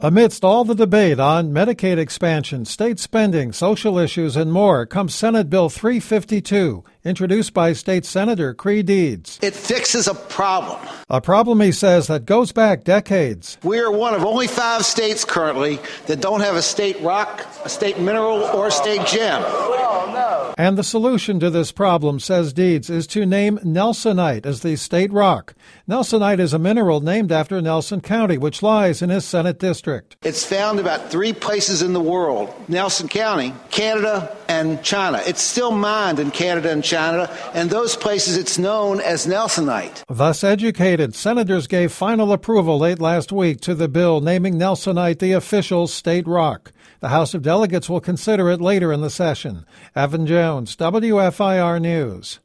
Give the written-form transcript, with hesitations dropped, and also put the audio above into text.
Amidst all the debate on Medicaid expansion, state spending, social issues, and more comes Senate Bill 352, introduced by State Senator Creigh Deeds. It fixes a problem, he says, that goes back decades. We are one of only 5 states currently that don't have a state rock, a state mineral, or a state gem. And the solution to this problem, says Deeds, is to name Nelsonite as the state rock. Nelsonite is a mineral named after Nelson County, which lies in his Senate district. It's found about 3 places in the world: Nelson County, Canada, and China. It's still mined in Canada and China, and those places it's known as Nelsonite. Thus educated, senators gave final approval late last week to the bill naming Nelsonite the official state rock. The House of Delegates will consider it later in the session. Evan Jones, WFIR News.